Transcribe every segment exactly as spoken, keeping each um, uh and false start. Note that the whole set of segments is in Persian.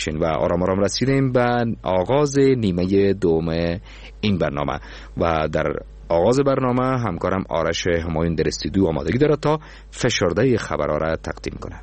ببخشین و آرام آرام رسیدیم به آغاز نیمه دوم این برنامه و در آغاز برنامه همکارم آرش همایون در استودیو آمادگی دارد تا فشرده خبرها را تقدیم کنه.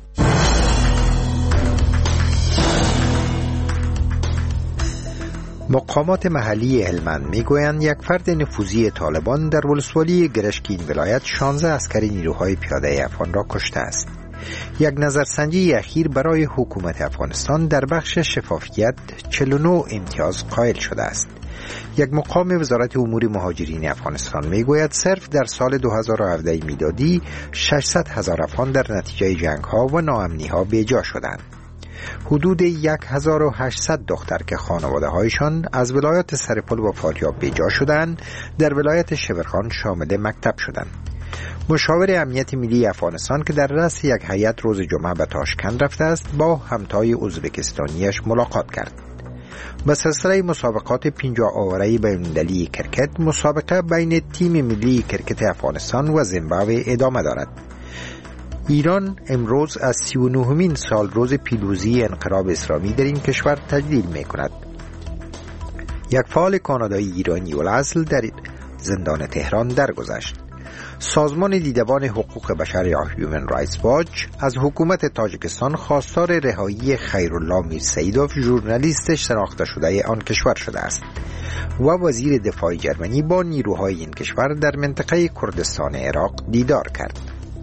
مقامات محلی هلمند میگویند یک فرد نفوذی طالبان در ولسوالی گرشکین ولایت شانزده عسکر نیروهای پیاده افغان را کشته است. یک نظرسنجی اخیر برای حکومت افغانستان در بخش شفافیت چهل و نه امتیاز قائل شده است. یک مقام وزارت امور مهاجرین افغانستان میگوید صرف در سال دو هزار و هفده میلادی ششصد هزار افغان در نتیجه جنگ ها و ناامنی ها بیجا شدند. حدود هزار و هشتصد دختر که خانواده هایشان از ولایت سرپل و فاریاب بیجا شدند در ولایت شبرغان شامل مکتب شدند. مشاور امنیت ملی افغانستان که در رأس یک هیئت روز جمعه به تاشکند رفته است با همتای ازبکستانیش ملاقات کرد. به سلسله مسابقات پنجاه آوره بین‌المللی کرکت مسابقه بین تیم ملی کرکت افغانستان و زیمبابوه ادامه دارد. ایران امروز از سی و نهمین سال روز پیروزی انقلاب اسلامی در این کشور تجلیل می کند. یک فعال کانادایی ایرانی الاصل در زندان تهران درگذشت. سازمان دیدبان حقوق بشر یا هیومن رایتس واچ از حکومت تاجیکستان خواستار رهایی خیرالله میرسیدوف ژورنالیست شناخته شده آن کشور شده است و وزیر دفاع جرمنی با نیروهای این کشور در منطقه کردستان عراق دیدار کرد.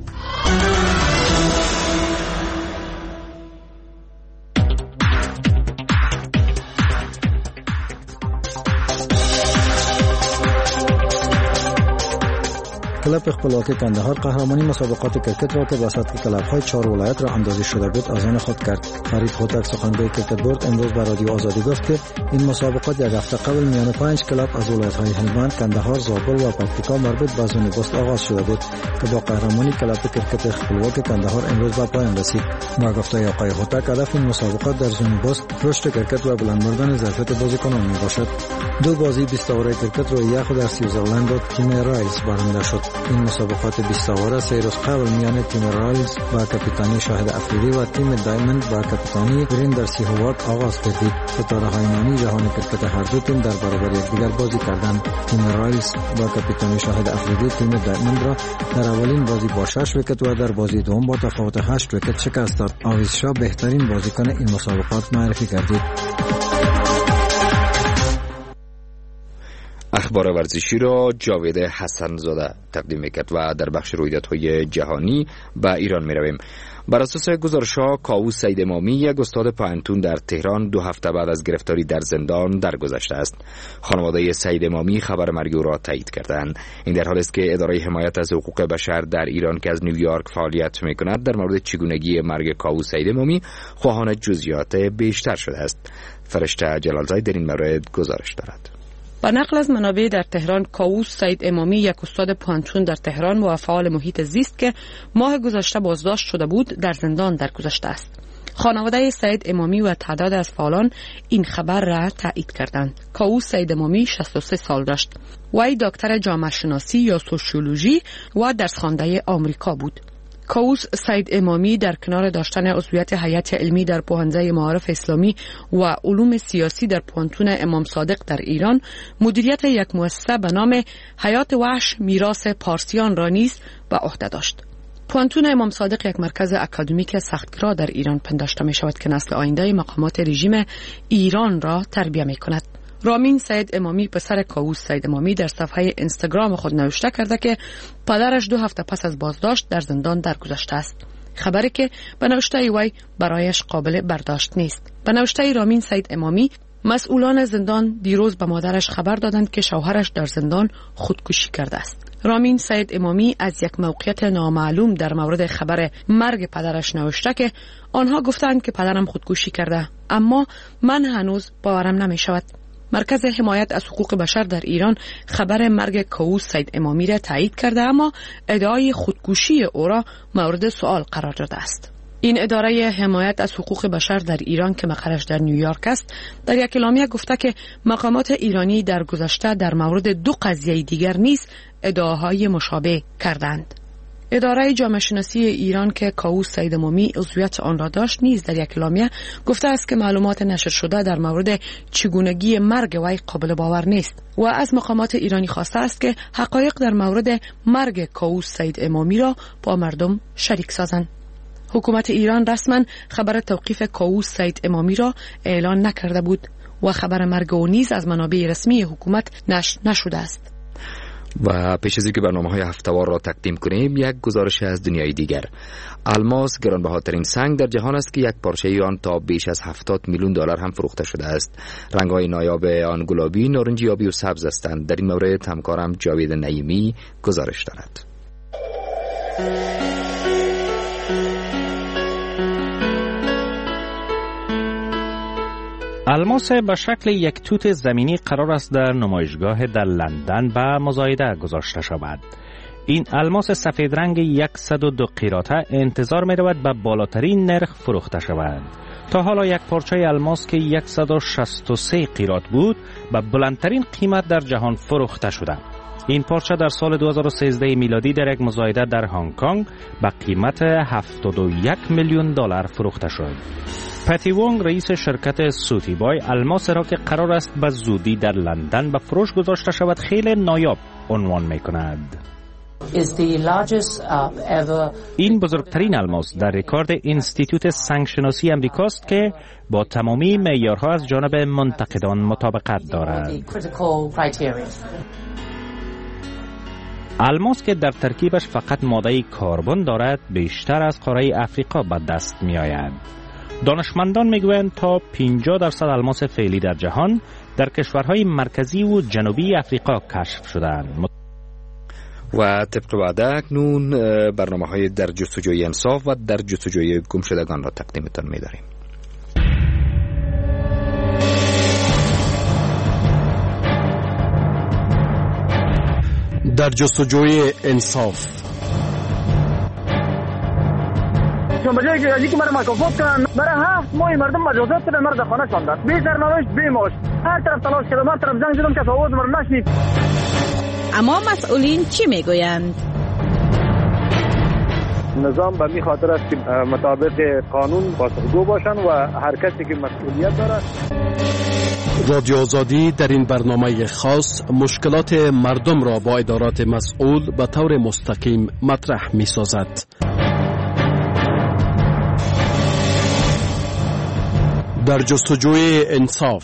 کلب خپلواکی کندهار قهرمانی مسابقات کرکت را که به سطح کلب‌های چهار ولایت را اندازی شده بود از آن خود کرد. فرید هوتک سخنگوی کرکت بورد امروز به رادیو آزادی گفت که این مسابقات یک هفته قبل میان پنج کلب از ولایت‌های هلمند، کندهار، زابل و پکتیکا مربوط به زون بست آغاز شده بود که با قهرمانی کلب کرکت خپلواک کندهار امروز به پایان رسید. با گفته آقای هوتک هدف این مسابقات در زون بست رشد کرکت و بلند بردن ظرفیت بازیکنان میباشد. دو بازی بیست اوور کرکت رو یک در سویزرلند و تیم رایلز برنده شد. این مسابقات بیست اوور سه روز قبل میان تیم رایلز با کاپیتانی شاهد افریدی و تیم دایموند با کاپیتانی وریندر سی هوارد آغاز گردید. ستاره‌های نامی جهان کرکت هر دو تیم در برابر یکدیگر بازی کردند. تیم رایلز با کاپیتانی شاهد افریدی تیم دایموند را در اولین بازی با شش ویکت و در بازی دوم با تفاوت هشت ویکت شکست داد. آویز شاه بهترین بازیکن این مسابقات معرفی گردید. اخبار ورزشی را جاوید حسن زاده تقدیم میکرد و در بخش رویدادهای جهانی به ایران میرویم. بر اساس گزارش‌ها کاووس سید امامی یک استاد پانتون در تهران دو هفته بعد از گرفتاری در زندان درگذشته است. خانواده سید امامی خبر مرگ او را تایید کردند. این در حالی است که اداره حمایت از حقوق بشر در ایران که از نیویورک فعالیت میکند در مورد چگونگی مرگ کاووس سید امامی خواهان جزئیات بیشتر شده است. فرشته جلالزاده در این مورد گزارش دارد. با نقل از منابع در تهران، کاووس سید امامی یک استاد پانتون در تهران و فعال محیط زیست که ماه گذشته بازداشت شده بود در زندان درگذشته است. خانواده سید امامی و تعداد از فعالان این خبر را تایید کردند. کاووس سید امامی شصت و سه سال داشت. وی دکتر جامعه شناسی یا سوسیولوژی و درس خوانده آمریکا بود. کاووس سید امامی در کنار داشتن عضویت هیئت علمی در پوهنځی معارف اسلامی و علوم سیاسی در پوهنتون امام صادق در ایران، مدیریت یک مؤسسه به نام حیات وحش میراث پارسیان را نیز به عهده داشت. پوهنتون امام صادق یک مرکز اکادمیک سختگرا در ایران پنداشته می شود که نسل آینده مقامات رژیم ایران را تربیت می کند. رامین سید امامی پسر کاووس سید امامی در صفحه اینستاگرام خود نوشته کرده که پدرش دو هفته پس از بازداشت در زندان درگذشته است. خبری که به نوشته وی برایش قابل برداشت نیست. به نوشته رامین سید امامی، مسئولان زندان دیروز به مادرش خبر دادند که شوهرش در زندان خودکشی کرده است. رامین سید امامی از یک موقعیت نامعلوم در مورد خبر مرگ پدرش نوشته که آنها گفتند که پدرم خودکشی کرده، اما من هنوز باورم نمی شود. مرکز حمایت از حقوق بشر در ایران خبر مرگ کاووس سید امامی را تایید کرده، اما ادعای خودکشی او را مورد سوال قرار داده است. این اداره حمایت از حقوق بشر در ایران که مقرش در نیویورک است، در یک اعلامیه گفته که مقامات ایرانی در گذشته در مورد دو قضیه دیگر نیز ادعاهای مشابه کردند. اداره جامعه شناسی ایران که کاووس سعید امامی عضویت آن را داشت نیز در یک اعلامیه گفته است که معلومات نشر شده در مورد چگونگی مرگ وی قابل باور نیست و از مقامات ایرانی خواسته است که حقایق در مورد مرگ کاووس سعید امامی را با مردم شریک سازند. حکومت ایران رسما خبر توقیف کاووس سعید امامی را اعلان نکرده بود و خبر مرگ او نیز از منابع رسمی حکومت نشر نشده است. و پیش از اینکه برنامه‌های هفته‌وار را تقدیم کنیم، یک گزارش از دنیای دیگر. الماس گرانبهاترین سنگ در جهان است که یک پارچه آن تا بیش از هفتاد میلیون دلار هم فروخته شده است. رنگ‌های نایاب آن گلابی، نارنجی، آبی و سبز هستند. در این مورد همکارم جاوید نعیمی گزارش دارد. الماس به شکل یک توت زمینی قرار است در نمایشگاه در لندن به مزایده گذاشته شود. این الماس سفید رنگ صد و دو قیراطه انتظار می رود به بالاترین نرخ فروخته شود. تا حالا یک پارچه الماس که صد و شصت و سه قیراط بود به بلندترین قیمت در جهان فروخته شده. این پارچه در سال دو هزار و سیزده میلادی در یک مزایده در هنگ کنگ به قیمت هفتاد و یک میلیون دلار فروخته شد. پتی وونگ رئیس شرکت سوتی بای الماس را که قرار است به زودی در لندن به فروش گذاشته شود خیلی نایاب عنوان می کند. این بزرگترین الماس در رکورد اینستیتوت سنگشناسی امریکاست که با تمامی معیارها از جانب منتقدان مطابقت دارد. الماس که در ترکیبش فقط ماده کربن دارد بیشتر از قاره افریقا به دست می آید. دانشمندان میگویند تا پنجاه درصد الماس فعلی در جهان در کشورهای مرکزی و جنوبی افریقا کشف شدند. و طبق وعده اکنون برنامه‌های در جستجوی انصاف و در جستجوی گمشدگان را تقدیمتان می‌داریم. در جستجوی انصاف. چون بجای که که مرا مکافات کنن برای هفت ماه مردم مجازات کنن، مرا در خانه شاندن بی سرنوشت بی معاش، هر طرف تلاش کردم، هر طرف زنگ زدم که آواز مرا نشنید. اما مسئولین چی میگویند؟ نظام به می خاطر است که مطابق قانون پاسخگو باشن و هر کسی که مسئولیت داره. رادیو آزادی در این برنامه خاص مشکلات مردم را با ادارات مسئول به طور مستقیم مطرح می سازد. در جستجوی انصاف.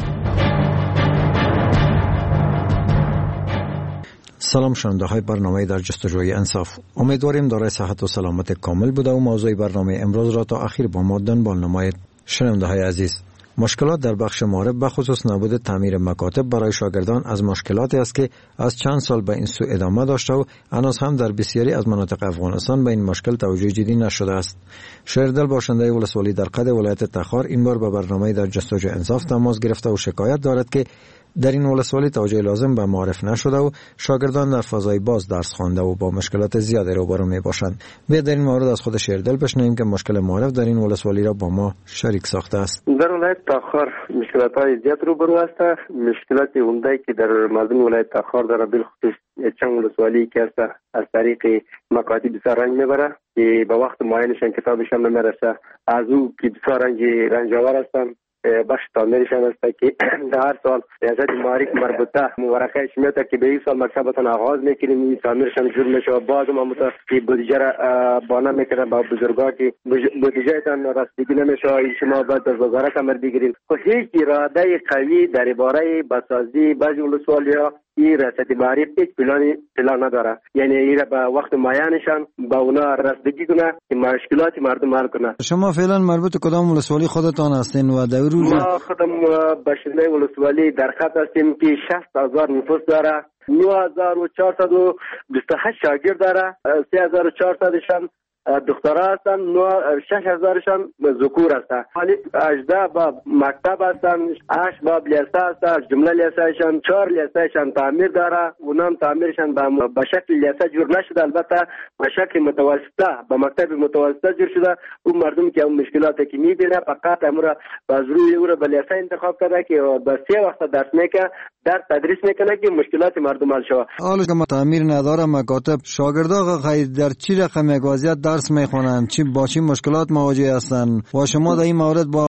سلام شنونده های برنامه در جستجوی انصاف. امیدواریم دارای صحت و سلامت کامل بوده و موضوع برنامه امروز را تا اخیر با ما دنبال نمایید. شنونده های عزیز، مشکلات در بخش معارف به خصوص نبود تعمیر مکاتب برای شاگردان از مشکلاتی است که از چند سال به این سو ادامه داشته و هنوز هم در بسیاری از مناطق افغانستان به این مشکل توجه جدی نشده است. شهردل باشنده ولسوالی در قد ولایت تخار این بار به برنامه در جستجوی انصاف تماس گرفته و شکایت دارد که در این ولسوالی توجه لازم به معارف نشده و شاگردان در فضای باز درس خوانده و با مشکلات زیادی روبرو میباشند. بیا در این مورد از خود شهردل بشنویم که مشکل معارف در این ولسوالی را با ما شریک ساخته است. در ولایت تخار مشکلات زیاد روبرو است. مشکلات عمده که در مردم ولایت تخار داره بالخصوص چند ولسوالی که است از طریق مکاتب بسیار رنج میبره که به وقت معینشان کتابشان نمیرسه، از او که بسیار رنج رنجاور هستند. بخش تعمیرشان است که در هر سال ریاست معارف مربوطه مورخه میاد که به این سال مکتبتان آغاز میکنیم، این تعمیرشان جور میشه و باز ما مت که بودجه را بنا میکنه با بزرگا که بودجهتان رسیدگی نمیشه، این شما باید از وزارت امر بگیرید. خب هیچ اراده قوی در باره بسازی بعضی ولسوالیا این ریاست معارف هیچ پلانی پلان نداره، یعنی این به وقت معینشان با اونا رسیدگی کنه که مشکلات مردم حل کنه. شما فعلا مربوط کدام ولسوالی خودتان هستین و در روز ما خودم باشنده ولسوالی در خط هستیم که شصت هزار نفوس داره، نه هزار و چهارصد و بیست و هشت شاگرد داره، سه هزار و چهارصد شان دخترها هستن، شش هزارشان ذکور هستن. حالی هجده باب مکتب هستن، هشت باب لیسه هستن. جمله لیسهشان چهار لیسهشان تعمیر داره، اونم تعمیرشان به شکل لیسه جور نشده، البته به شکل متوسطه به مکتب متوسطه جور شده. اون مردم که اون مشکلاتی که میبینه فقط امروز باز روی او را به لیسه انتخاب کرده که به سه وقت درس میکنه، در تدریس میکنه که مشکلات مردم حل شود. حالا که تعمیر نداره مکاتب، شاگردا خیر در چی رقم وضعیت درس میخونن، چی با چی مشکلات مواجه هستن و شما در این مورد با